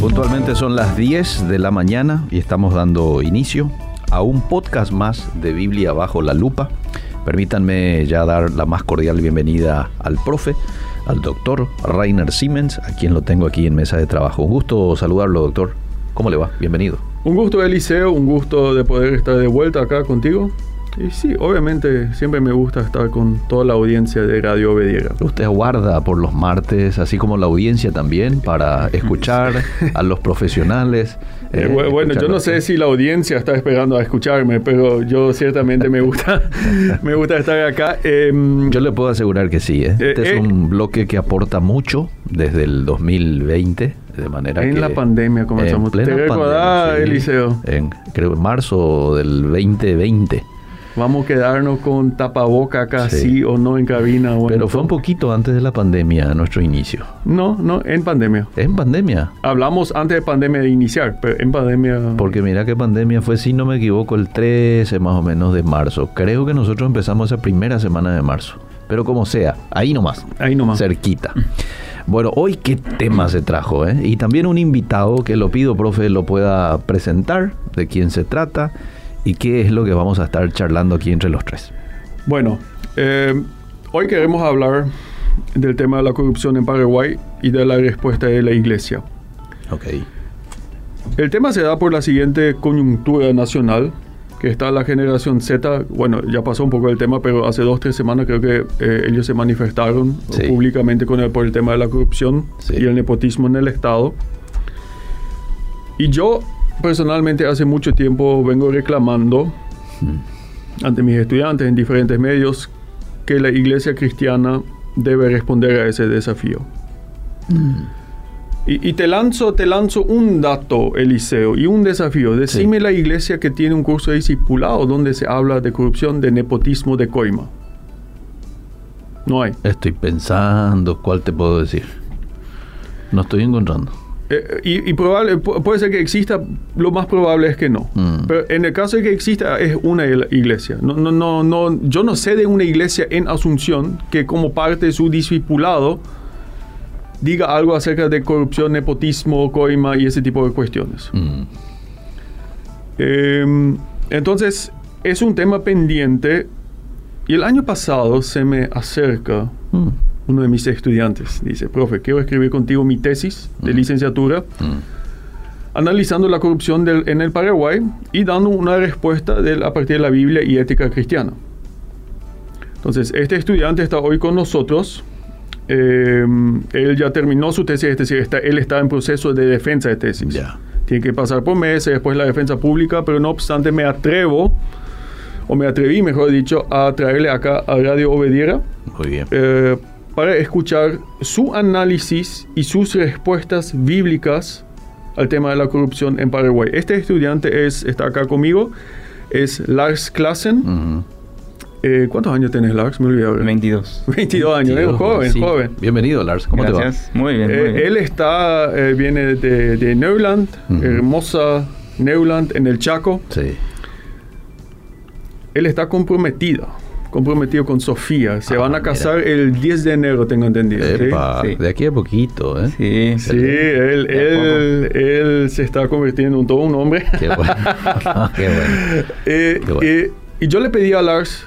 Puntualmente son las 10 de la mañana y estamos dando inicio a un podcast más de Biblia bajo la lupa. Permítanme ya dar la más cordial bienvenida al profe, al doctor Rainer Siemens, a quien lo tengo aquí en mesa de trabajo. Un gusto saludarlo, doctor. ¿Cómo le va? Bienvenido. Un gusto, Eliseo, un gusto de poder estar de vuelta acá contigo. Y sí, obviamente siempre me gusta estar con toda la audiencia de Radio Obediera. Usted aguarda por los martes, así como la audiencia también, para escuchar a los profesionales. Bueno, yo no sé si la audiencia está esperando a escucharme, pero yo ciertamente me gusta estar acá. Yo le puedo asegurar que sí. Este es un bloque que aporta mucho desde el 2020. De manera en que la pandemia comenzamos. ¿Te recordás, sí, Eliseo? Creo en marzo del 2020. Vamos a quedarnos con tapaboca acá, sí o no, en cabina. Bueno, pero fue un poquito antes de la pandemia, nuestro inicio. No, en pandemia. ¿En pandemia? Hablamos antes de pandemia de iniciar, pero en pandemia... Porque mira que pandemia fue, si no me equivoco, el 13 más o menos de marzo. Creo que nosotros empezamos esa primera semana de marzo. Pero como sea, ahí nomás. Cerquita. Bueno, hoy qué tema se trajo, ¿eh? Y también un invitado que lo pido, profe, lo pueda presentar, de quién se trata y qué es lo que vamos a estar charlando aquí entre los tres. Bueno, hoy queremos hablar del tema de la corrupción en Paraguay y de la respuesta de la Iglesia. Ok. El tema se da por la siguiente coyuntura nacional, que está la generación Z. Bueno, ya pasó un poco el tema, pero hace 2-3 semanas creo que ellos se manifestaron públicamente por el tema de la corrupción y el nepotismo en el Estado. Y yo personalmente hace mucho tiempo vengo reclamando ante mis estudiantes en diferentes medios que la Iglesia cristiana debe responder a ese desafío. Y te lanzo un dato, Eliseo, y un desafío. Decime la iglesia que tiene un curso de discipulado donde se habla de corrupción, de nepotismo, de coima. No hay. Estoy pensando, ¿cuál te puedo decir? No estoy encontrando. Y puede ser que exista, lo más probable es que no. Pero en el caso de que exista, es una iglesia. No, yo no sé de una iglesia en Asunción que como parte de su discipulado diga algo acerca de corrupción, nepotismo, coima y ese tipo de cuestiones. Entonces, es un tema pendiente. Y el año pasado se me acerca uno de mis estudiantes. Dice, profe, quiero escribir contigo mi tesis de licenciatura analizando la corrupción en el Paraguay y dando una respuesta a partir de la Biblia y ética cristiana. Entonces, este estudiante está hoy con nosotros. Él ya terminó su tesis, es decir, él está en proceso de defensa de tesis. Tiene que pasar por meses, después la defensa pública, pero no obstante me atreví, mejor dicho, a traerle acá a Radio Obediera. Muy bien. Para escuchar su análisis y sus respuestas bíblicas al tema de la corrupción en Paraguay. Este estudiante está acá conmigo, es Lars Classen. ¿Cuántos años tenés, Lars? Me olvidé ahora. 22. 22 años, joven. Bienvenido, Lars. ¿Cómo Gracias. te va? Muy bien. Él viene de Neuland, hermosa Neuland, en el Chaco. Sí. Él está comprometido con Sofía. Se van a casar el 10 de enero, tengo entendido. Epa, ¿sí? De aquí a poquito, ¿eh? Sí, él se está convirtiendo en todo un hombre. Qué bueno. Qué bueno. Y yo le pedí a Lars,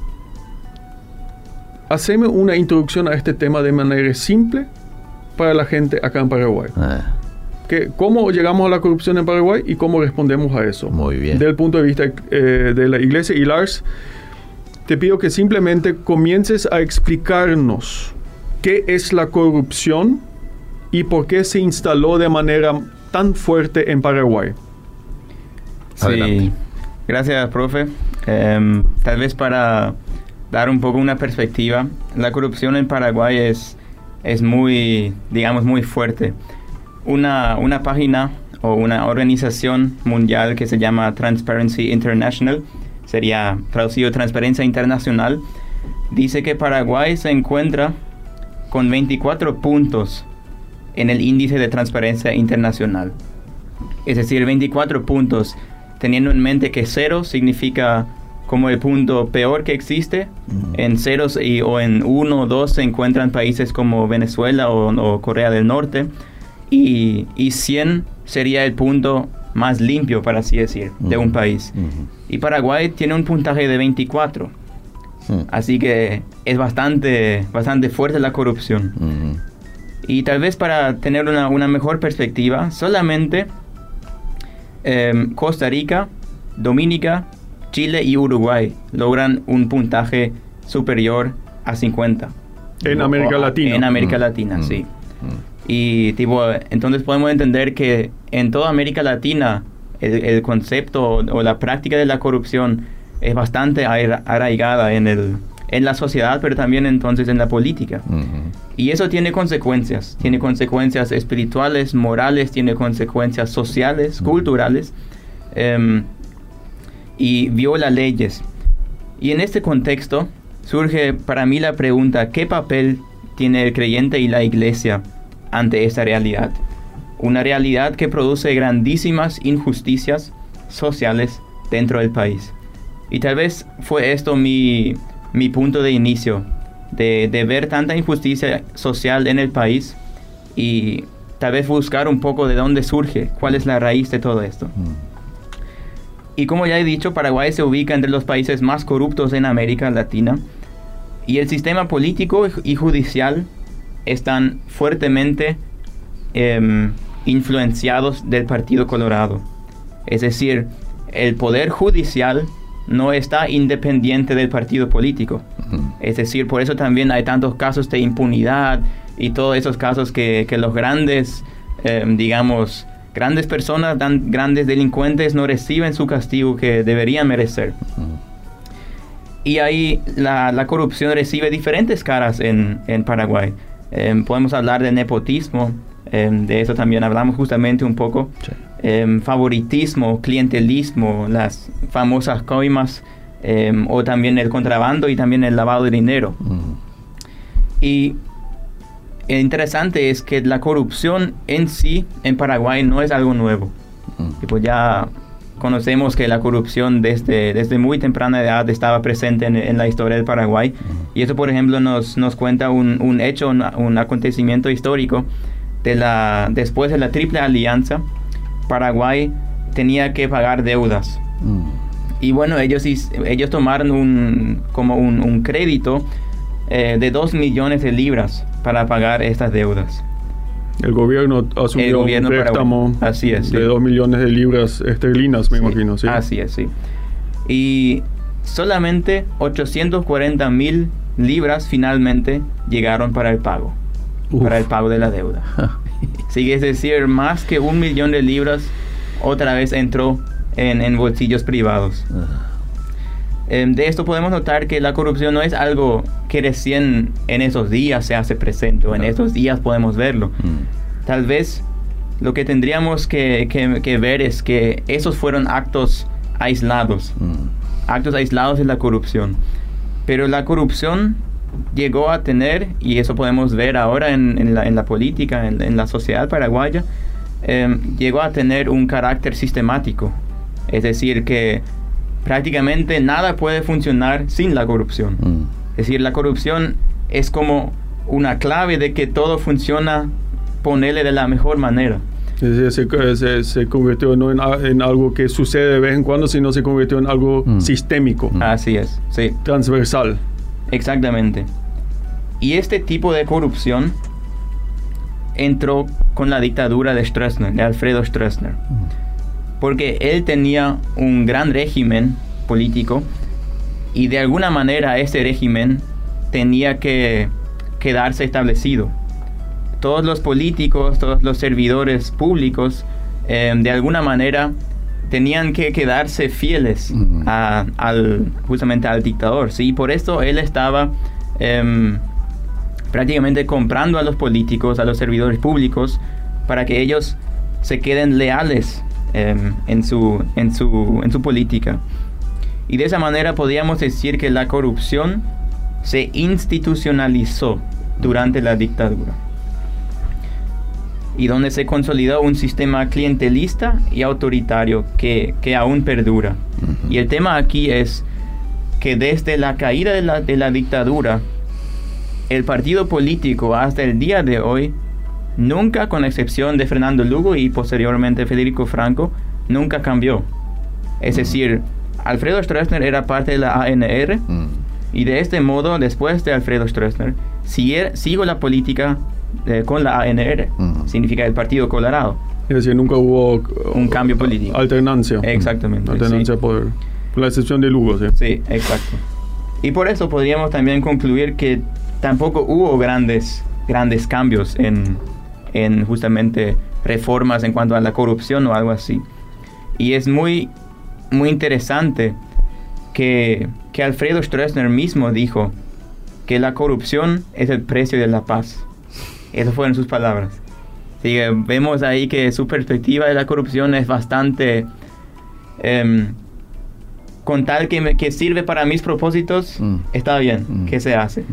haceme una introducción a este tema de manera simple para la gente acá en Paraguay. ¿Cómo llegamos a la corrupción en Paraguay y cómo respondemos a eso? Muy bien. Desde el punto de vista de la iglesia. Y Lars, te pido que simplemente comiences a explicarnos qué es la corrupción y por qué se instaló de manera tan fuerte en Paraguay. Adelante. Sí, gracias, profe. Tal vez para dar un poco una perspectiva, la corrupción en Paraguay es muy, digamos, muy fuerte. Una página o una organización mundial que se llama Transparency International, sería traducido Transparencia Internacional, dice que Paraguay se encuentra con 24 puntos en el índice de transparencia internacional. Es decir, 24 puntos, teniendo en mente que 0 significa como el punto peor que existe. En 0 o en 1 o 2 se encuentran países como Venezuela o Corea del Norte. y 100 sería el punto más limpio, para así decir, de un país. Y Paraguay tiene un puntaje de 24. Así que es bastante fuerte la corrupción. Y tal vez para tener una mejor perspectiva, solamente Costa Rica, Dominica, Chile y Uruguay logran un puntaje superior a 50. En América Latina. En América Latina, sí. Y entonces podemos entender que en toda América Latina el concepto o la práctica de la corrupción es bastante arraigada en la sociedad, pero también entonces en la política. Y eso tiene consecuencias espirituales, morales, tiene consecuencias sociales, culturales, y viola leyes. Y en este contexto surge para mí la pregunta: ¿qué papel tiene el creyente y la iglesia ante esta realidad? Una realidad que produce grandísimas injusticias sociales dentro del país. Y tal vez fue esto mi punto de inicio, de ver tanta injusticia social en el país y tal vez buscar un poco de dónde surge, cuál es la raíz de todo esto. Y como ya he dicho, Paraguay se ubica entre los países más corruptos en América Latina, y el sistema político y judicial están fuertemente influenciados del Partido Colorado. Es decir, el poder judicial no está independiente del partido político. Es decir, por eso también hay tantos casos de impunidad y todos esos casos que los grandes, grandes personas, grandes delincuentes no reciben su castigo que deberían merecer. Y ahí la corrupción recibe diferentes caras en Paraguay. Podemos hablar de nepotismo, de eso también hablamos justamente un poco. Sí. Favoritismo, clientelismo, las famosas coimas, o también el contrabando y también el lavado de dinero. Y interesante es que la corrupción en sí en Paraguay no es algo nuevo. Pues ya conocemos que la corrupción desde muy temprana edad estaba presente en la historia del Paraguay. Y eso, por ejemplo, nos cuenta un hecho, un acontecimiento histórico. Después de la Triple Alianza, Paraguay tenía que pagar deudas. Y bueno, ellos tomaron un crédito de 2 millones de libras para pagar estas deudas. El gobierno asumió un préstamo de 2 millones de libras esterlinas, me imagino. ¿Sí? Así es, sí. Y solamente 840,000 libras finalmente llegaron para el pago. Para el pago de la deuda. Sí, es decir, más que 1 millón de libras otra vez entró en bolsillos privados. De esto podemos notar que la corrupción no es algo que recién en esos días se hace presente, o en esos días podemos verlo. Tal vez lo que tendríamos que ver es que esos fueron actos aislados, actos aislados de la corrupción. Pero la corrupción llegó a tener, y eso podemos ver ahora en la política, en la sociedad paraguaya, llegó a tener un carácter sistemático. Es decir, que prácticamente nada puede funcionar sin la corrupción. Es decir, la corrupción es como una clave de que todo funciona, ponerle de la mejor manera. Se convirtió no en algo que sucede de vez en cuando, sino se convirtió en algo sistémico. Así es, sí. Transversal. Exactamente. Y este tipo de corrupción entró con la dictadura de Stroessner, de Alfredo Stroessner. Porque él tenía un gran régimen político y de alguna manera ese régimen tenía que quedarse establecido. Todos los políticos, todos los servidores públicos, de alguna manera tenían que quedarse fieles justamente al dictador, ¿sí? Por eso él estaba prácticamente comprando a los políticos, a los servidores públicos, para que ellos se queden leales en su política. Y de esa manera podríamos decir que la corrupción se institucionalizó durante la dictadura, y donde se consolidó un sistema clientelista y autoritario que aún perdura. Y el tema aquí es que desde la caída de la dictadura, el partido político hasta el día de hoy nunca, con excepción de Fernando Lugo y posteriormente Federico Franco, nunca cambió. Es decir, Alfredo Stroessner era parte de la ANR y de este modo, después de Alfredo Stroessner, sigo la política con la ANR, significa el Partido Colorado. Es decir, nunca hubo un cambio político. Alternancia. Exactamente. Alternancia de poder. Con la excepción de Lugo, ¿sí? Sí, exacto. Y por eso podríamos también concluir que tampoco hubo grandes cambios en justamente reformas en cuanto a la corrupción o algo así. Y es muy, muy interesante que Alfredo Stroessner mismo dijo que la corrupción es el precio de la paz. Esas fueron sus palabras. Así que vemos ahí que su perspectiva de la corrupción es bastante... con tal que sirve para mis propósitos, está bien, ¿qué se hace?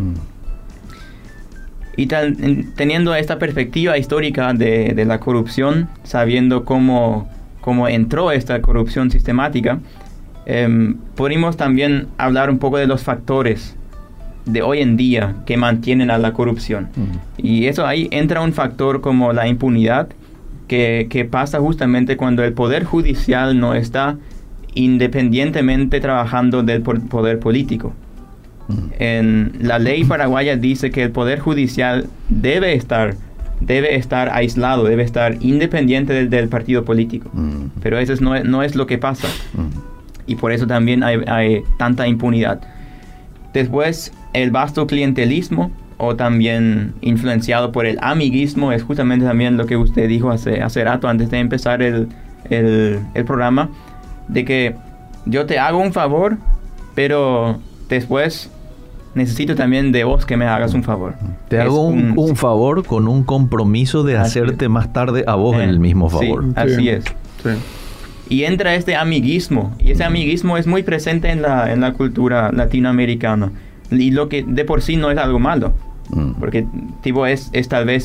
Y teniendo esta perspectiva histórica de la corrupción, sabiendo cómo entró esta corrupción sistemática, podemos también hablar un poco de los factores de hoy en día que mantienen a la corrupción. Y eso ahí entra un factor como la impunidad, que pasa justamente cuando el poder judicial no está independientemente trabajando del poder político. En la ley paraguaya dice que el poder judicial debe estar aislado, debe estar independiente del partido político. Pero eso no es lo que pasa. Y por eso también hay tanta impunidad. Después, el vasto clientelismo, o también influenciado por el amiguismo, es justamente también lo que usted dijo hace rato antes de empezar el programa, de que yo te hago un favor, pero después necesito también de vos que me hagas un favor. Te hago un favor con un compromiso de hacerte más tarde a vos el mismo favor. Sí, así es. Sí. Y entra este amiguismo, y ese amiguismo es muy presente en la cultura latinoamericana, y lo que de por sí no es algo malo, porque tipo es tal vez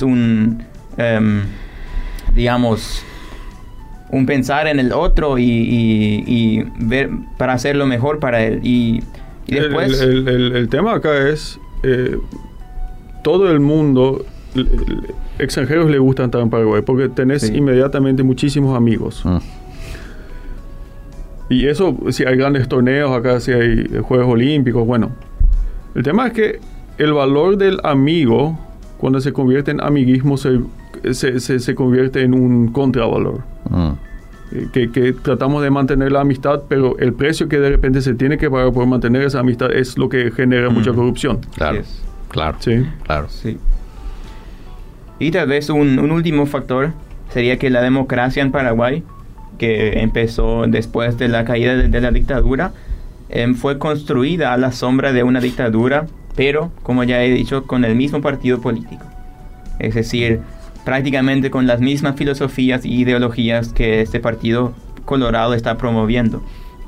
digamos, un pensar en el otro y ver para hacer lo mejor para él. Y después... El tema acá es, todo el mundo, extranjeros les gusta estar en Paraguay, porque tenés inmediatamente muchísimos amigos. Y eso, si hay grandes torneos acá, si hay Juegos Olímpicos, bueno. El tema es que el valor del amigo, cuando se convierte en amiguismo, se convierte en un contravalor. Que tratamos de mantener la amistad, pero el precio que de repente se tiene que pagar por mantener esa amistad es lo que genera mucha corrupción. Claro, claro. Sí. Claro. Sí. Y tal vez un último factor sería que la democracia en Paraguay, que empezó después de la caída de la dictadura, fue construida a la sombra de una dictadura, pero, como ya he dicho, con el mismo partido político. Es decir, prácticamente con las mismas filosofías e ideologías que este partido colorado está promoviendo.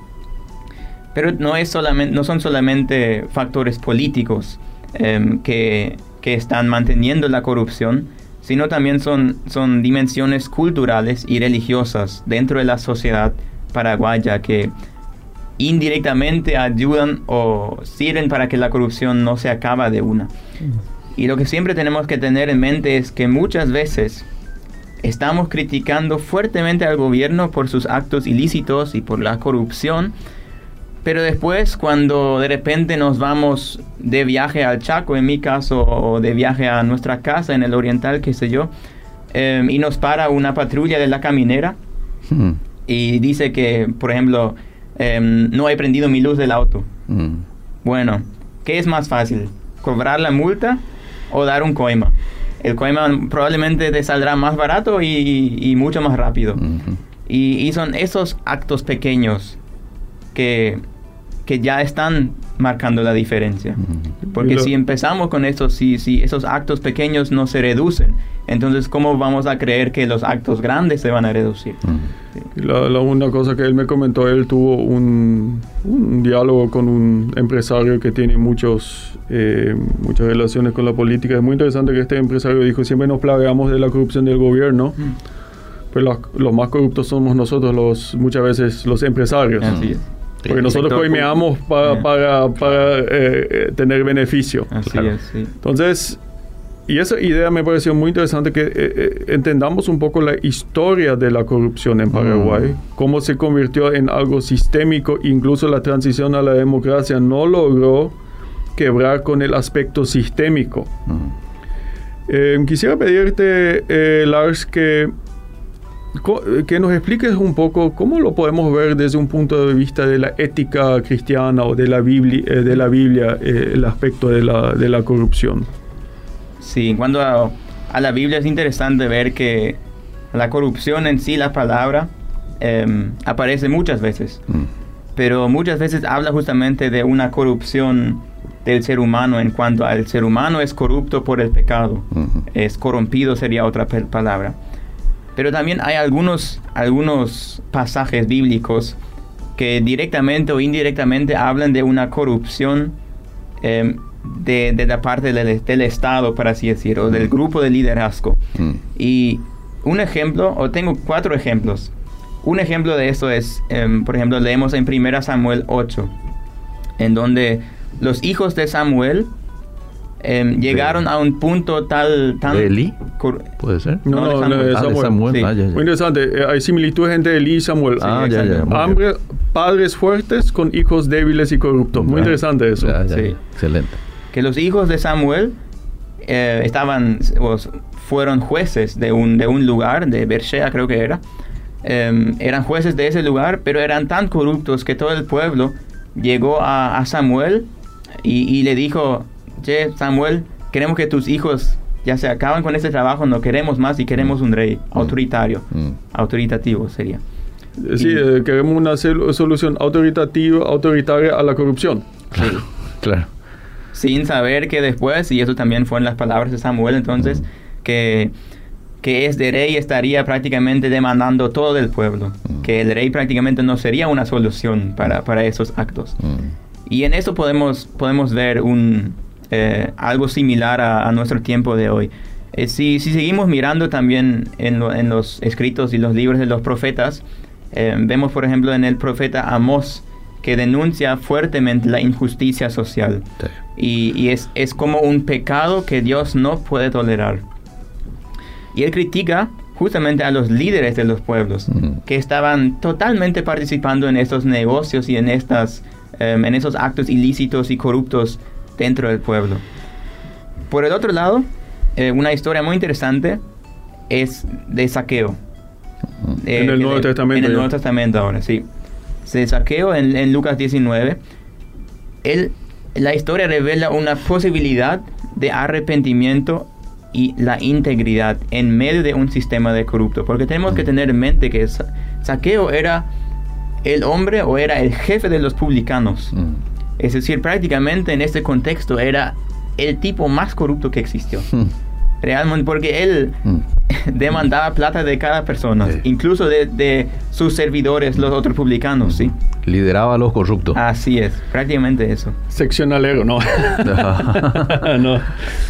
Pero no son solamente factores políticos que están manteniendo la corrupción, sino también son dimensiones culturales y religiosas dentro de la sociedad paraguaya que indirectamente ayudan o sirven para que la corrupción no se acabe de una. Y lo que siempre tenemos que tener en mente es que muchas veces estamos criticando fuertemente al gobierno por sus actos ilícitos y por la corrupción, pero después cuando de repente nos vamos de viaje al Chaco, en mi caso, o de viaje a nuestra casa en el Oriental, qué sé yo, y nos para una patrulla de la caminera y dice que, por ejemplo, no he prendido mi luz del auto. Bueno, ¿qué es más fácil? ¿Cobrar la multa o dar un coima? El coima probablemente te saldrá más barato y mucho más rápido. Y son esos actos pequeños que ya están marcando la diferencia. Porque si empezamos con esto, si esos actos pequeños no se reducen, entonces ¿cómo vamos a creer que los actos grandes se van a reducir? Una cosa que él me comentó, él tuvo un diálogo con un empresario que tiene muchas relaciones con la política. Es muy interesante que este empresario dijo: siempre nos plagueamos de la corrupción del gobierno, pero los más corruptos somos nosotros, muchas veces los empresarios. Así es. Porque nosotros coimeamos para tener beneficio. Así es, sí. Entonces, Y esa idea me pareció muy interesante, que entendamos un poco la historia de la corrupción en Paraguay, cómo se convirtió en algo sistémico. Incluso la transición a la democracia no logró quebrar con el aspecto sistémico. Quisiera pedirte, Lars, que nos expliques un poco cómo lo podemos ver desde un punto de vista de la ética cristiana o de la Biblia, el aspecto de la corrupción. Sí, en cuanto a la Biblia, es interesante ver que la corrupción en sí, la palabra, aparece muchas veces, pero muchas veces habla justamente de una corrupción del ser humano, en cuanto al ser humano es corrupto por el pecado, es corrompido, sería otra palabra. Pero también hay algunos pasajes bíblicos que directamente o indirectamente hablan de una corrupción de la parte del Estado, por así decirlo, o del grupo de liderazgo. Y un ejemplo, o tengo 4 ejemplos. Un ejemplo de eso es, por ejemplo, leemos en 1 Samuel 8, en donde los hijos de Samuel llegaron a un punto tan... ¿De Elí? ¿Puede ser? No, de Samuel. Sí. Ya. Muy interesante. Hay similitudes entre Elí y Samuel. Ya. Padres fuertes con hijos débiles y corruptos. Muy interesante eso. Sí. Excelente. Que los hijos de Samuel fueron jueces de un lugar, de Beersheba creo que era. Eran jueces de ese lugar, pero eran tan corruptos que todo el pueblo llegó a Samuel y le dijo: che, Samuel, queremos que tus hijos ya se acaban con este trabajo, no queremos más y queremos un rey autoritativo sería. Sí, queremos una solución autoritaria a la corrupción. Sí. Claro. Sin saber que después, y eso también fue en las palabras de Samuel entonces, que este rey estaría prácticamente demandando todo del pueblo, que el rey prácticamente no sería una solución para esos actos. Y en eso podemos ver algo similar a nuestro tiempo de hoy. Si seguimos mirando también en los escritos y los libros de los profetas, vemos por ejemplo en el profeta Amós, que denuncia fuertemente la injusticia social. Sí. Y es como un pecado que Dios no puede tolerar. Y él critica justamente a los líderes de los pueblos, que estaban totalmente participando en estos negocios y en esos actos ilícitos y corruptos dentro del pueblo. Por el otro lado, una historia muy interesante es de Zaqueo. En el Nuevo Testamento. En el Nuevo Testamento ahora, sí. De Zaqueo en Lucas 19. La historia revela una posibilidad de arrepentimiento y la integridad en medio de un sistema de corrupto. Porque tenemos que tener en mente que Zaqueo era el hombre o era el jefe de los publicanos. Es decir, prácticamente en este contexto era el tipo más corrupto que existió. Realmente, porque él demandaba plata de cada persona, incluso de sus servidores, los otros publicanos, ¿sí? Lideraba a los corruptos. Así es, prácticamente eso. Seccionalero, ¿no? No.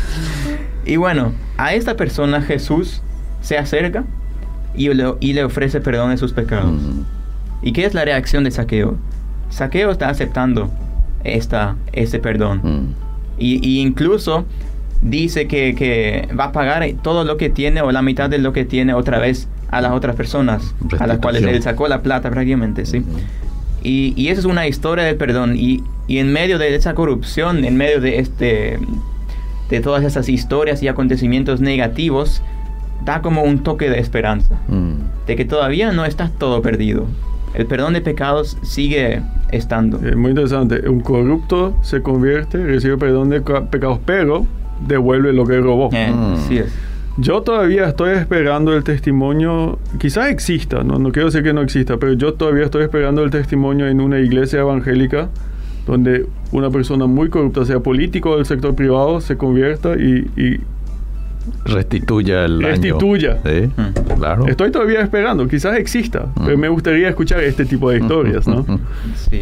Y bueno, a esta persona Jesús se acerca y le ofrece perdón de sus pecados. ¿Y qué es la reacción de Zaqueo? Zaqueo está aceptando ese perdón. Y incluso dice que va a pagar todo lo que tiene o la mitad de lo que tiene otra vez a las otras personas a las cuales él sacó la plata prácticamente, ¿sí? Y esa es una historia del perdón. Y en medio de esa corrupción, en medio de todas esas historias y acontecimientos negativos, da como un toque de esperanza, de que todavía no está todo perdido. El perdón de pecados sigue estando. Muy interesante. Un corrupto se convierte, recibe perdón de pecados, pero devuelve lo que robó. Así es. Yo todavía estoy esperando el testimonio, quizás exista, no quiero decir que no exista, pero yo todavía estoy esperando el testimonio en una iglesia evangélica donde una persona muy corrupta, sea político del sector privado, se convierta y restituya el daño. Sí, claro. Estoy todavía esperando, quizás exista, pero me gustaría escuchar este tipo de historias, ¿no? Sí.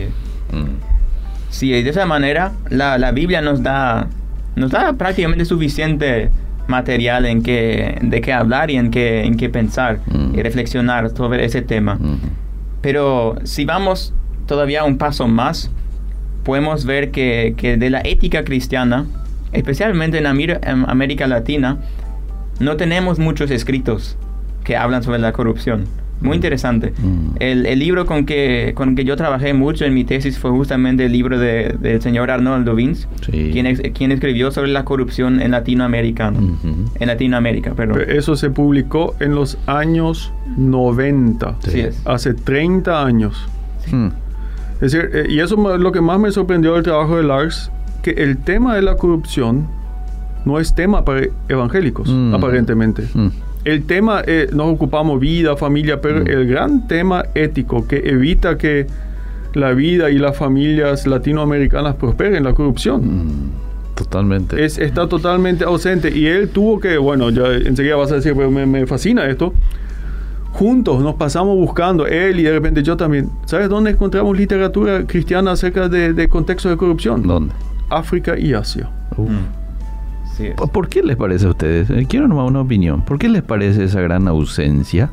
Sí, de esa manera la Biblia nos da prácticamente suficiente material de qué hablar y en qué pensar y reflexionar sobre ese tema. Pero si vamos todavía un paso más, podemos ver que de la ética cristiana especialmente en América Latina, no tenemos muchos escritos que hablan sobre la corrupción. Muy interesante. El libro con que yo trabajé mucho en mi tesis fue justamente el libro del señor Arnoldo Vince, quien escribió sobre la corrupción en Latinoamérica. En Latinoamérica, pero eso se publicó en los años 90. Sí. Hace 30 años. Sí. Es decir, y eso es lo que más me sorprendió del trabajo de Lars, que el tema de la corrupción no es tema para evangélicos, aparentemente. El tema, nos ocupamos vida, familia, pero el gran tema ético que evita que la vida y las familias latinoamericanas prosperen, la corrupción. Totalmente. Está totalmente ausente. Y él tuvo que, bueno, ya enseguida vas a decir, pero me fascina esto. Juntos nos pasamos buscando, él y de repente yo también. ¿Sabes dónde encontramos literatura cristiana acerca de contextos de corrupción? ¿Dónde? África y Asia. Sí. ¿Por qué les parece a ustedes? Quiero nomás una opinión. ¿Por qué les parece esa gran ausencia?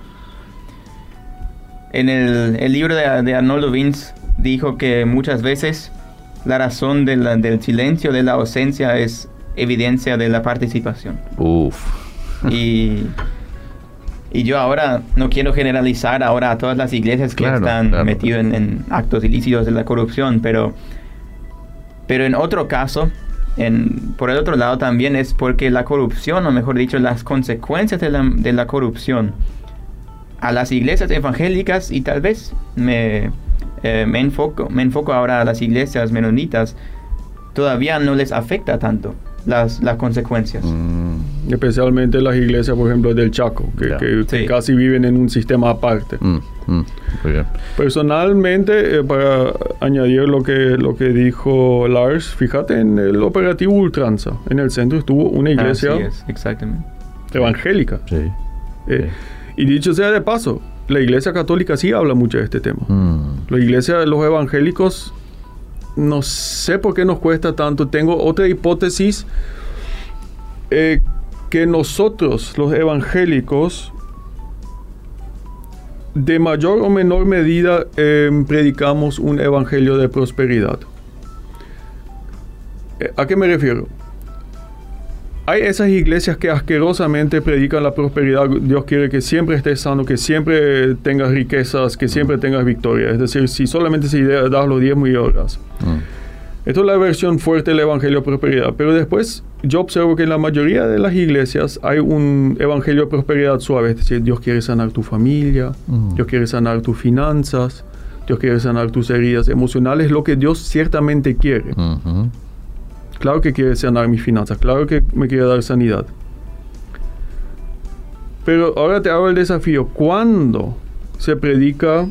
En el libro de Arnoldo Vince dijo que muchas veces la razón del silencio, de la ausencia, es evidencia de la participación. Y yo ahora no quiero generalizar ahora a todas las iglesias que están metidas en actos ilícitos de la corrupción, pero en otro caso, por el otro lado también es porque la corrupción, o mejor dicho, las consecuencias de la corrupción a las iglesias evangélicas, y tal vez me enfoco ahora a las iglesias menonitas, todavía no les afecta tanto las consecuencias. Especialmente las iglesias, por ejemplo, del Chaco, que casi viven en un sistema aparte. Muy bien. Personalmente, para añadir lo que dijo Lars, fíjate en el operativo Ultranza. En el centro estuvo una iglesia exactamente evangélica. Y dicho sea de paso, la iglesia católica sí habla mucho de este tema. La iglesia de los evangélicos, no sé por qué nos cuesta tanto. Tengo otra hipótesis, que nosotros, los evangélicos, de mayor o menor medida predicamos un evangelio de prosperidad. ¿A qué me refiero? Hay esas iglesias que asquerosamente predican la prosperidad. Dios quiere que siempre estés sano, que siempre tengas riquezas, que siempre tengas victoria. Es decir, si solamente si das los diezmos y obras. Esto es la versión fuerte del evangelio de prosperidad. Pero después yo observo que en la mayoría de las iglesias hay un evangelio de prosperidad suave. Es decir, Dios quiere sanar tu familia, Dios quiere sanar tus finanzas, Dios quiere sanar tus heridas emocionales, lo que Dios ciertamente quiere. Claro que quiere sanar mis finanzas, claro que me quiere dar sanidad. Pero ahora te hago el desafío. ¿Cuándo se predica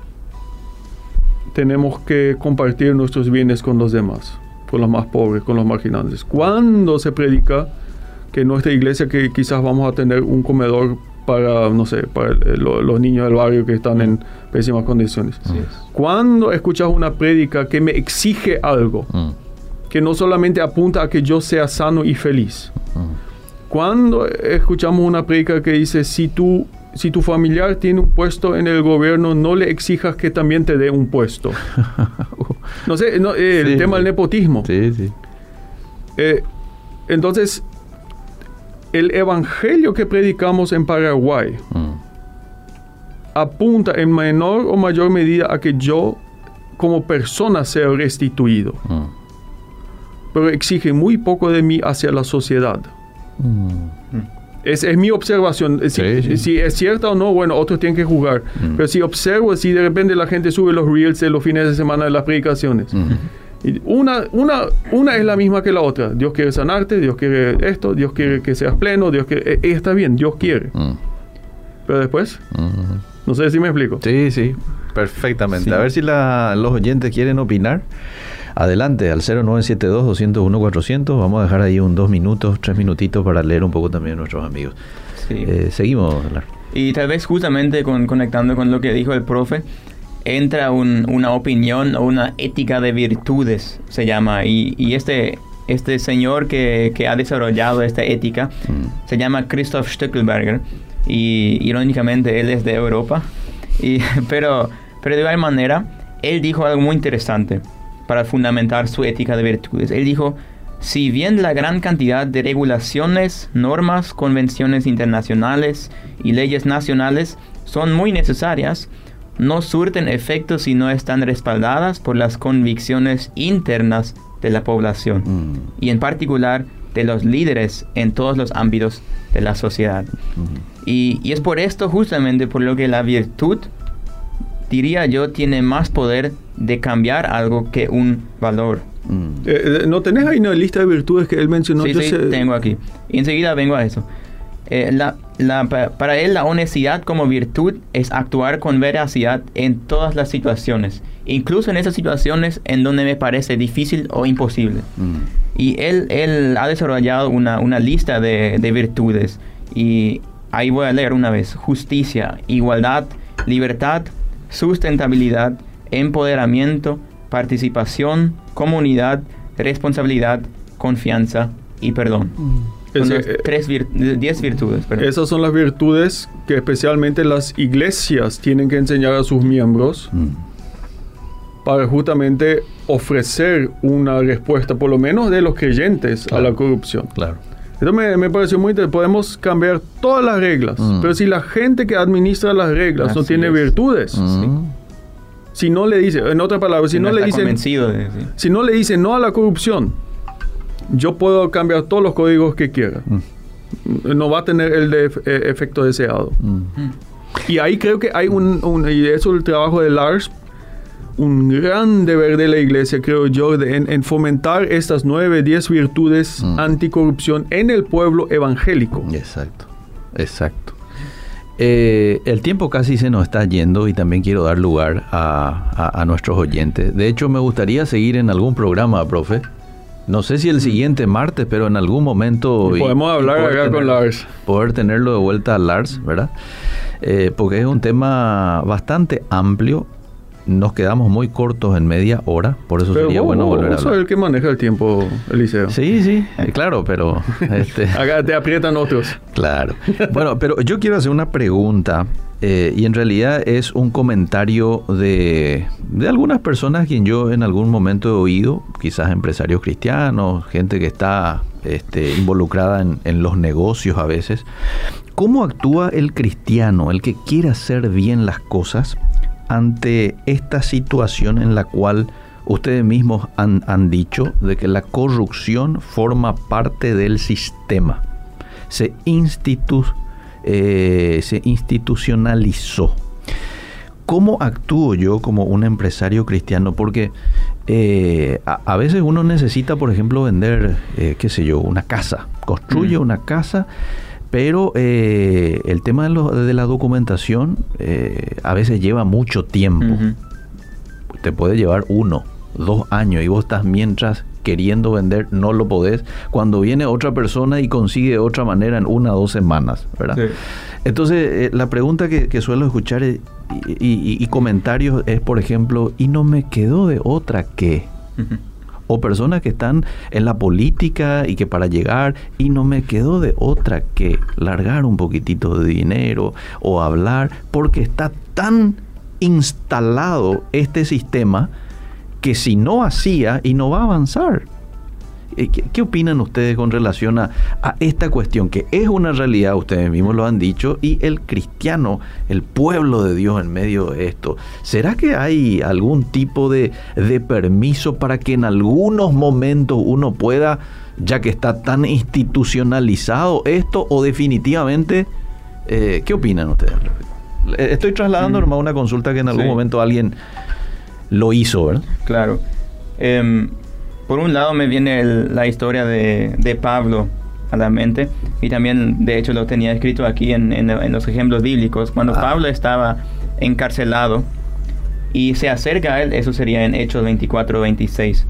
tenemos que compartir nuestros bienes con los demás, con los más pobres, con los marginales? ¿Cuándo se predica que en nuestra iglesia que quizás vamos a tener un comedor para, no sé, para los niños del barrio que están en pésimas condiciones? ¿Cuándo escuchas una prédica que me exige algo? Que no solamente apunta a que yo sea sano y feliz. Cuando escuchamos una prédica que dice, si tu familiar tiene un puesto en el gobierno, no le exijas que también te dé un puesto. No sé, el tema del nepotismo. Entonces, el evangelio que predicamos en Paraguay apunta en menor o mayor medida a que yo, como persona, sea restituido. Pero exige muy poco de mí hacia la sociedad. Es mi observación. Si es cierta o no, bueno, otros tienen que juzgar. Pero si observo, si de repente la gente sube los reels de los fines de semana de las predicaciones, y una es la misma que la otra. Dios quiere sanarte, Dios quiere esto, Dios quiere que seas pleno, Dios quiere... está bien, Dios quiere. Pero después, no sé si me explico. Sí, perfectamente. A ver si los oyentes quieren opinar. Adelante, al 0972-201-400. Vamos a dejar ahí 2 minutos, 3 minutitos para leer un poco también a nuestros amigos. Seguimos. Y tal vez justamente conectando con lo que dijo el profe, entra una opinión o una ética de virtudes, se llama. Y este señor que ha desarrollado esta ética se llama Christoph Stückelberger. Y irónicamente él es de Europa. Pero de igual manera, él dijo algo muy interesante para fundamentar su ética de virtudes. Él dijo, si bien la gran cantidad de regulaciones, normas, convenciones internacionales y leyes nacionales son muy necesarias, no surten efecto si no están respaldadas por las convicciones internas de la población y en particular de los líderes en todos los ámbitos de la sociedad. Y es por esto justamente por lo que la virtud, diría yo, tiene más poder de cambiar algo que un valor. ¿No tenés ahí una lista de virtudes que él mencionó? Sí, tengo aquí. Y enseguida vengo a eso. Para él la honestidad como virtud es actuar con veracidad en todas las situaciones, incluso en esas situaciones en donde me parece difícil o imposible. Y él ha desarrollado una lista de virtudes, y ahí voy a leer una vez: justicia, igualdad, libertad, sustentabilidad, empoderamiento, participación, comunidad, responsabilidad, confianza y perdón. Son 10 virtudes. Perdón. Esas son las virtudes que especialmente las iglesias tienen que enseñar a sus miembros para justamente ofrecer una respuesta, por lo menos de los creyentes, a la corrupción. Claro. Esto me pareció muy interesante. Podemos cambiar todas las reglas, pero si la gente que administra las reglas no tiene virtudes, si no le dice, en otras palabras, si no le dice no a la corrupción, yo puedo cambiar todos los códigos que quiera. No va a tener el efecto deseado. Y ahí creo que hay y eso es el trabajo de Lars, un gran deber de la iglesia, creo yo, en fomentar estas 9, 10 virtudes anticorrupción en el pueblo evangélico. Exacto. El tiempo casi se nos está yendo y también quiero dar lugar a nuestros oyentes. De hecho, me gustaría seguir en algún programa, profe. No sé si el siguiente martes, pero en algún momento... Podemos hablar acá con Lars. Poder tenerlo de vuelta a Lars, ¿verdad? Porque es un tema bastante amplio. Nos quedamos muy cortos en media hora, por eso sería bueno volver a hablar. Vos sos el que maneja el tiempo, Eliseo. Sí, claro, pero... Acá te aprietan otros. Claro. Bueno, pero yo quiero hacer una pregunta, y en realidad es un comentario de algunas personas quien yo en algún momento he oído, quizás empresarios cristianos, gente que está involucrada en los negocios a veces. ¿Cómo actúa el cristiano, el que quiere hacer bien las cosas, ante esta situación en la cual ustedes mismos han dicho de que la corrupción forma parte del sistema? Se institucionalizó. ¿Cómo actúo yo como un empresario cristiano? Porque a veces uno necesita, por ejemplo, vender, una casa. Construye una casa, pero el tema de la documentación a veces lleva mucho tiempo. Te puede llevar 1, 2 años y vos estás mientras queriendo vender, no lo podés. Cuando viene otra persona y consigue de otra manera en 1 o 2 semanas, ¿verdad? Sí. Entonces, la pregunta que suelo escuchar y comentarios es, por ejemplo, ¿y no me quedó de otra que? O personas que están en la política y que para llegar, y no me quedó de otra que largar un poquitito de dinero o hablar, porque está tan instalado este sistema que si no hacía y no va a avanzar. ¿Qué opinan ustedes con relación a esta cuestión que es una realidad? Ustedes mismos lo han dicho, y el cristiano, el pueblo de Dios en medio de esto. ¿Será que hay algún tipo de permiso para que en algunos momentos uno pueda, ya que está tan institucionalizado esto, o definitivamente, qué opinan ustedes? Estoy trasladando nomás una consulta que en algún momento alguien lo hizo, ¿verdad? Claro. Por un lado me viene la historia de Pablo a la mente, y también de hecho lo tenía escrito aquí en los ejemplos bíblicos. Cuando Pablo estaba encarcelado y se acerca a él, eso sería en Hechos 24-26,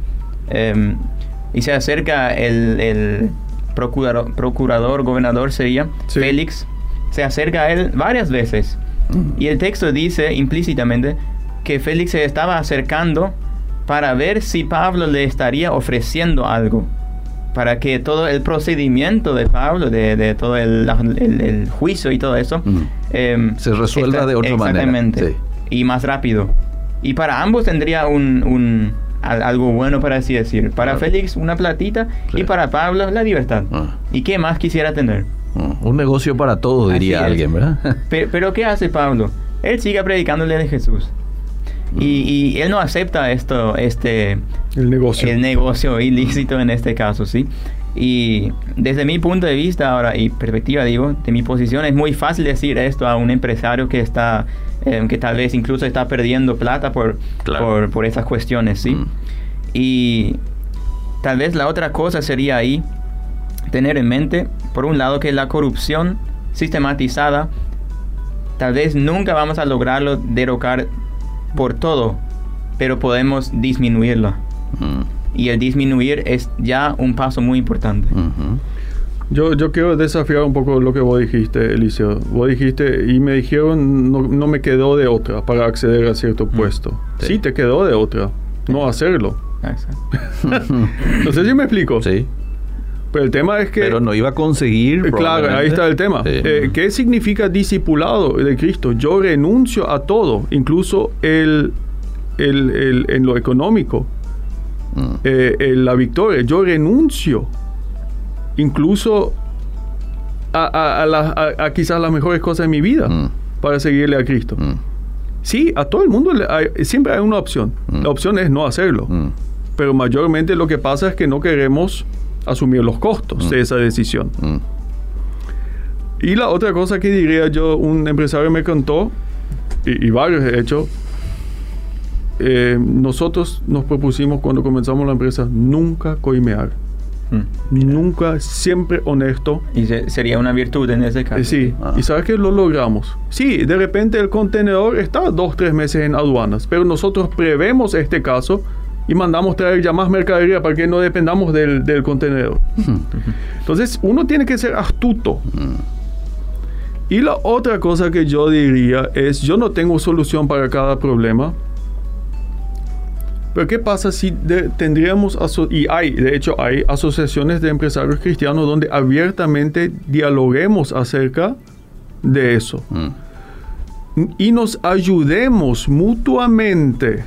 y se acerca el procurador, gobernador sería, Félix, se acerca a él varias veces, y el texto dice implícitamente que Félix se estaba acercando para ver si Pablo le estaría ofreciendo algo, para que todo el procedimiento de Pablo, de todo el juicio y todo eso, se resuelva de otra manera. Exactamente, y más rápido. Y para ambos tendría un algo bueno, para así decir. Para Félix, una platita, y para Pablo, la libertad. ¿Y qué más quisiera tener? Un negocio para todos, diría alguien, ¿verdad? Pero ¿qué hace Pablo? Él sigue predicándole de Jesús. Y él no acepta el negocio ilícito en este caso, ¿sí? Y desde mi punto de vista ahora y perspectiva, digo, de mi posición, es muy fácil decir esto a un empresario que está que tal vez incluso está perdiendo plata por esas cuestiones, ¿sí? Y tal vez la otra cosa sería ahí tener en mente, por un lado, que la corrupción sistematizada tal vez nunca vamos a lograrlo derrocar por todo, pero podemos disminuirla. Y el disminuir es ya un paso muy importante. Yo quiero desafiar un poco lo que vos dijiste, Eliseo. Vos dijiste, y me dijeron, no me quedó de otra para acceder a cierto puesto. Sí, te quedó de otra, no hacerlo. No sé si me explico. Sí. Pero el tema es que... Pero no iba a conseguir... Claro, ahí está el tema. Sí. ¿Qué significa discipulado de Cristo? Yo renuncio a todo, incluso en lo económico, la victoria. Yo renuncio incluso a quizás las mejores cosas de mi vida para seguirle a Cristo. Sí, a todo el mundo siempre hay una opción. La opción es no hacerlo. Pero mayormente lo que pasa es que no queremos asumir los costos de esa decisión. Y la otra cosa que diría yo, un empresario me contó, y varios de hecho, nosotros nos propusimos cuando comenzamos la empresa nunca coimear. Nunca, siempre honesto. Y sería una virtud en ese caso. Sí, y ¿sabes qué? Lo logramos. Sí, de repente el contenedor está 2-3 meses en aduanas, pero nosotros prevemos este caso y mandamos traer ya más mercadería para que no dependamos del contenedor. Entonces, uno tiene que ser astuto. Y la otra cosa que yo diría es, yo no tengo solución para cada problema. Pero ¿qué pasa si tendríamos, de hecho hay asociaciones de empresarios cristianos donde abiertamente dialoguemos acerca de eso? Y nos ayudemos mutuamente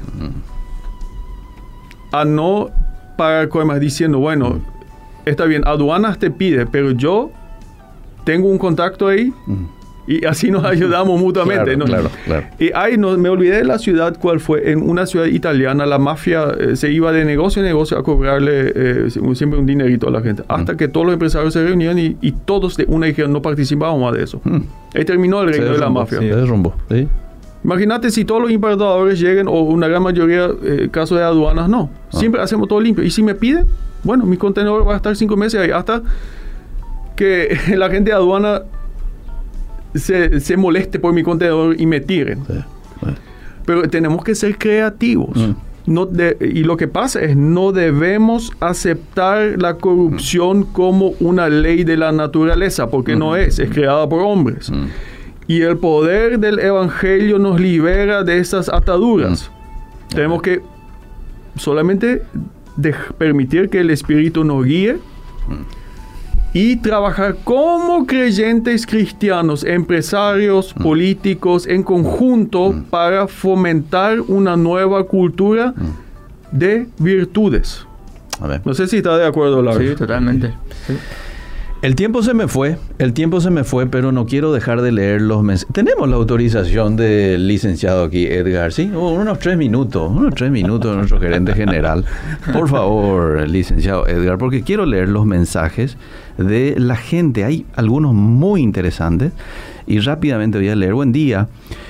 a no pagar coimas diciendo, bueno, está bien, aduanas te pide, pero yo tengo un contacto ahí y así nos ayudamos mutuamente. Claro. Y ahí me olvidé de la ciudad, cuál fue, en una ciudad italiana, la mafia se iba de negocio en negocio a cobrarle siempre un dinerito a la gente, hasta que todos los empresarios se reunían y todos de una dijeron, no participábamos más de eso. Ahí terminó el reino de la mafia. Se derrumbó, ¿sí? Imagínate si todos los importadores lleguen, o una gran mayoría, caso de aduanas, no. Siempre hacemos todo limpio. Y si me piden, bueno, mi contenedor va a estar 5 meses ahí, hasta que la gente de aduana se moleste por mi contenedor y me tiren. Pero tenemos que ser creativos. Y lo que pasa es, no debemos aceptar la corrupción como una ley de la naturaleza, porque no es creada por hombres. Y el poder del evangelio nos libera de esas ataduras. Tenemos que solamente permitir que el Espíritu nos guíe y trabajar como creyentes cristianos, empresarios, políticos, en conjunto para fomentar una nueva cultura de virtudes. No sé si está de acuerdo, Lars. Sí, totalmente. Sí. El tiempo se me fue, pero no quiero dejar de leer los mensajes. Tenemos la autorización del licenciado aquí, Edgar, ¿sí? Unos 3 minutos de nuestro gerente general. Por favor, licenciado Edgar, porque quiero leer los mensajes de la gente. Hay algunos muy interesantes y rápidamente voy a leer. Buen día.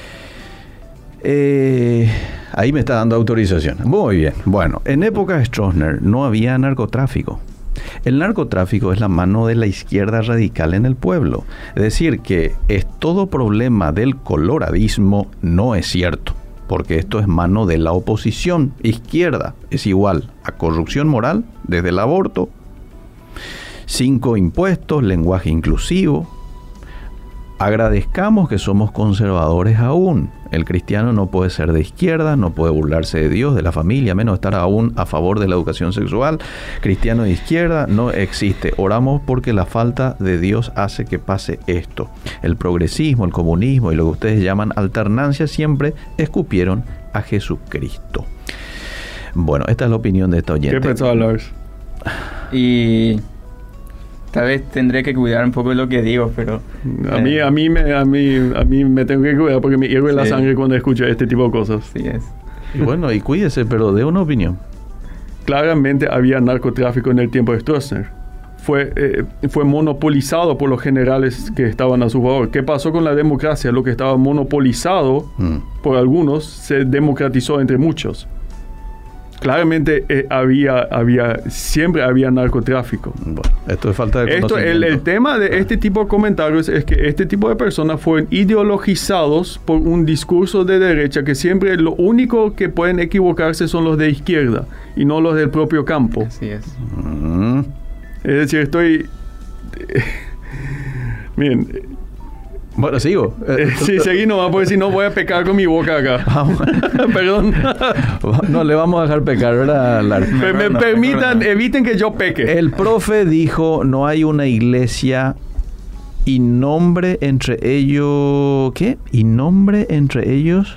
Ahí me está dando autorización. Muy bien. Bueno, en época Stroessner no había narcotráfico. El narcotráfico es la mano de la izquierda radical en el pueblo. Es decir, que todo problema del coloradismo no es cierto, porque esto es mano de la oposición. Izquierda es igual a corrupción moral, desde el aborto, 5 impuestos, lenguaje inclusivo. Agradezcamos que somos conservadores aún. El cristiano no puede ser de izquierda, no puede burlarse de Dios, de la familia, menos estar aún a favor de la educación sexual. Cristiano de izquierda no existe. Oramos porque la falta de Dios hace que pase esto. El progresismo, el comunismo y lo que ustedes llaman alternancia siempre escupieron a Jesucristo. Bueno, esta es la opinión de esta oyente. ¿Qué pensaba Lars? Y tal vez tendré que cuidar un poco lo que digo, pero... A mí me tengo que cuidar porque me hierve la sangre cuando escucho este tipo de cosas. Sí es. Y bueno, y cuídese, pero dé una opinión. Claramente había narcotráfico en el tiempo de Stroessner. Fue monopolizado por los generales que estaban a su favor. ¿Qué pasó con la democracia? Lo que estaba monopolizado por algunos se democratizó entre muchos. Claramente siempre había narcotráfico. Bueno, esto es falta de conocimiento. El tema de este tipo de comentarios es que este tipo de personas fueron ideologizados por un discurso de derecha que siempre lo único que pueden equivocarse son los de izquierda y no los del propio campo. Así es. Es decir, Miren. Bueno, sigo. Sí, seguí nomás, porque si no voy a pecar con mi boca acá. Perdón. No le vamos a dejar pecar, ¿verdad, Lars? Eviten que yo peque. El profe dijo, no hay una iglesia y nombre entre ellos... ¿Qué? Y nombre entre ellos...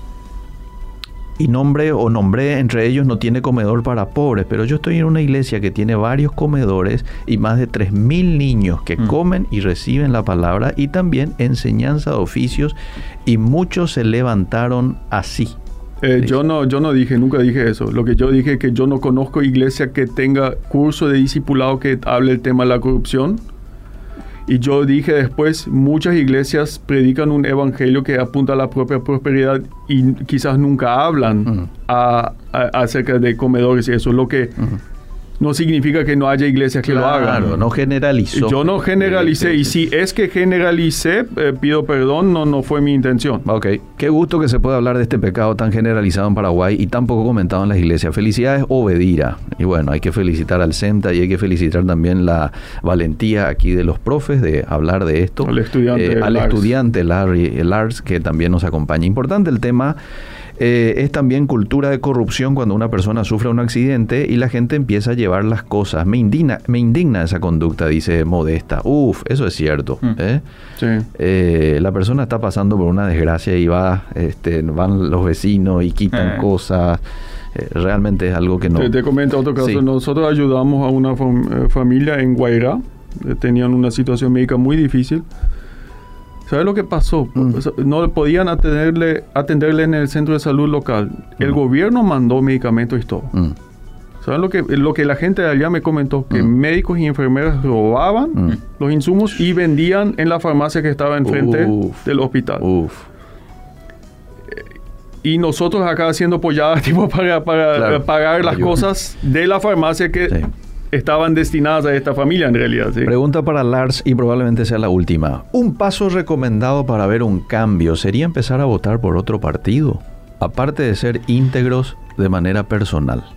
Y nombré entre ellos no tiene comedor para pobres, pero yo estoy en una iglesia que tiene varios comedores y más de 3.000 niños que comen y reciben la palabra y también enseñanza de oficios y muchos se levantaron así. Yo no dije, nunca dije eso. Lo que yo dije es que yo no conozco iglesia que tenga curso de discipulado que hable el tema de la corrupción. Y yo dije después, muchas iglesias predican un evangelio que apunta a la propia prosperidad y quizás nunca hablan acerca de comedores y eso. Lo que no significa que no haya iglesias que lo hagan. Claro, no generalizó. Yo no generalicé. Y si es que generalicé, pido perdón, no fue mi intención. Ok. Qué gusto que se pueda hablar de este pecado tan generalizado en Paraguay y tan poco comentado en las iglesias. Felicidades, Obedira. Y bueno, hay que felicitar al CEMTA y hay que felicitar también la valentía aquí de los profes de hablar de esto. Al estudiante Lars, que también nos acompaña. Importante el tema. Es también cultura de corrupción cuando una persona sufre un accidente y la gente empieza a llevar las cosas. Me indigna esa conducta, dice Modesta. Eso es cierto. Sí. La persona está pasando por una desgracia y van los vecinos y quitan cosas. Realmente es algo que no... Te comento otro caso. Sí. Nosotros ayudamos a una familia en Guairá. Tenían una situación médica muy difícil. ¿Sabes lo que pasó? No podían atenderle en el centro de salud local. El gobierno mandó medicamentos y todo. ¿Saben lo que la gente de allá me comentó? Que médicos y enfermeras robaban los insumos y vendían en la farmacia que estaba enfrente del hospital. Y nosotros acá haciendo polladas tipo para pagar las cosas de la farmacia que... Sí. Estaban destinadas a esta familia en realidad. ¿Sí? Pregunta para Lars y probablemente sea la última. ¿Un paso recomendado para ver un cambio sería empezar a votar por otro partido? Aparte de ser íntegros de manera personal.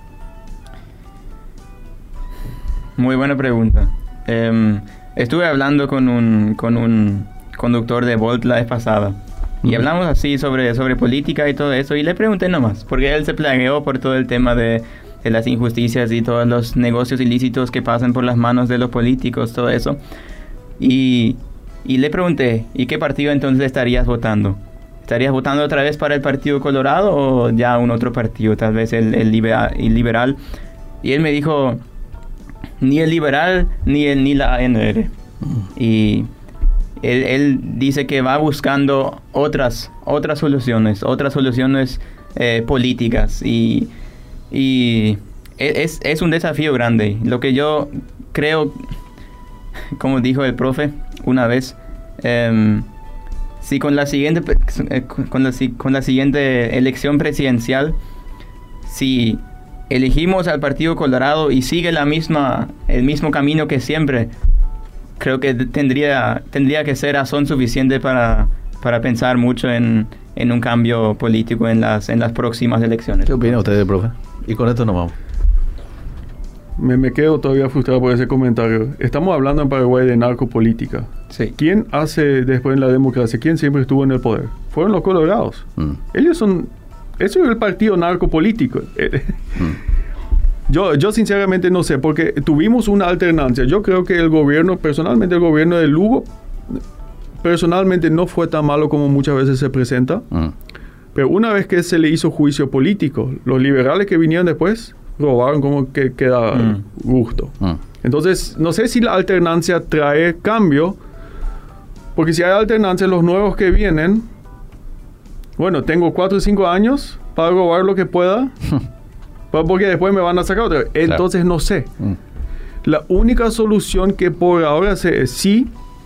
Muy buena pregunta. Estuve hablando con un conductor de Volt la vez pasada. Y hablamos así sobre política y todo eso. Y le pregunté nomás, porque él se plagueó por todo el tema de las injusticias y todos los negocios ilícitos que pasan por las manos de los políticos, todo eso. Y le pregunté, ¿y qué partido entonces estarías votando? ¿Estarías votando otra vez para el Partido Colorado o ya un otro partido, tal vez el liberal? Y él me dijo, ni el liberal ni la ANR. Y él dice que va buscando otras soluciones políticas y es un desafío grande. Lo que yo creo, como dijo el profe una vez, si con la siguiente elección presidencial, si elegimos al Partido Colorado y sigue el mismo camino que siempre, creo que tendría que ser razón suficiente para pensar mucho en un cambio político en las próximas elecciones. ¿Qué opina usted, profe? Y con esto nos vamos. Me quedo todavía frustrado por ese comentario. Estamos hablando en Paraguay de narcopolítica. Sí. ¿Quién hace después en la democracia? ¿Quién siempre estuvo en el poder? Fueron los colorados. Eso es el partido narcopolítico. Yo sinceramente no sé, porque tuvimos una alternancia. Yo creo que el gobierno de Lugo, personalmente no fue tan malo como muchas veces se presenta. Pero una vez que se le hizo juicio político, los liberales que vinieron después robaron como que queda gusto. Entonces, no sé si la alternancia trae cambio, porque si hay alternancia, los nuevos que vienen, bueno, tengo 4 o 5 años para robar lo que pueda, porque después me van a sacar otra vez. Entonces, no sé. La única solución que por ahora sé es sí,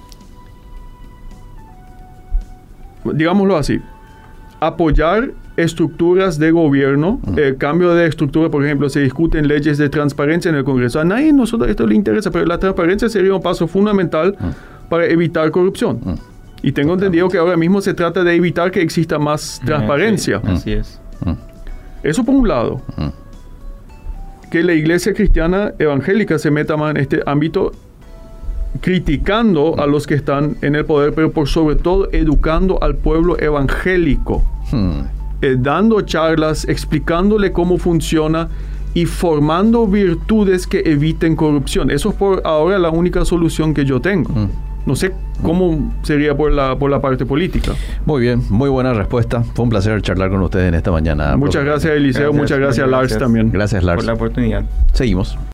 digámoslo así, apoyar estructuras de gobierno, cambio de estructura, por ejemplo, se discuten leyes de transparencia en el Congreso. A nadie nosotros esto le interesa, pero la transparencia sería un paso fundamental para evitar corrupción. Y tengo entendido que ahora mismo se trata de evitar que exista más transparencia. Sí, así es. Eso por un lado. Que la iglesia cristiana evangélica se meta más en este ámbito, criticando a los que están en el poder, pero por sobre todo educando al pueblo evangélico. Dando charlas, explicándole cómo funciona y formando virtudes que eviten corrupción. Eso es por ahora la única solución que yo tengo. No sé cómo sería por la parte política. Muy bien, muy buena respuesta. Fue un placer charlar con ustedes en esta mañana. Muchas gracias, Eliseo. Muchas gracias, Lars, también. Gracias, Lars. Por la oportunidad. Seguimos.